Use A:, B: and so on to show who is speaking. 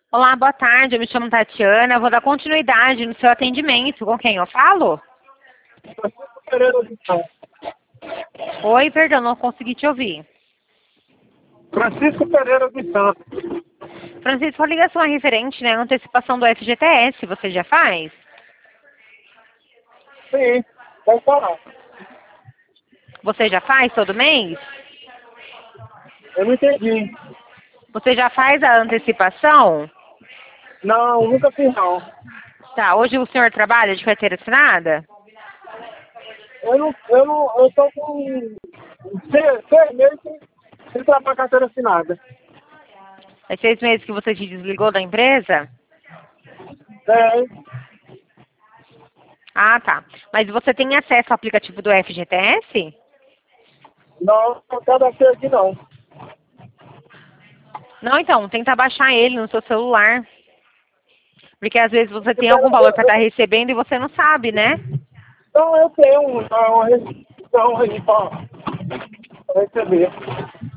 A: Olá, boa tarde. Eu me chamo Tatiana. Eu vou dar continuidade no seu atendimento. Com quem eu falo?
B: Francisco Pereira de Santos.
A: Oi, perdão, não consegui te ouvir.
B: Francisco Pereira de Santos.
A: Francisco, a ligação é referente, né, à antecipação do FGTS. Você já faz?
B: Sim, pode falar.
A: Você já faz todo mês?
B: Eu não entendi.
A: Você já faz a antecipação?
B: Não, nunca fiz não.
A: Tá, hoje o senhor trabalha de carteira assinada?
B: Eu tô com 6 meses sem trabalhar carteira assinada.
A: Faz 6 meses que você se desligou da empresa?
B: É,
A: Ah, tá. Mas você tem acesso ao aplicativo do FGTS?
B: não cadastrei aqui não.
A: Não, então, tenta baixar ele no seu celular. Porque às vezes você tem algum valor para estar
B: Eu,
A: recebendo e você não sabe, né?
B: então eu tenho uma restrição aí pra receber.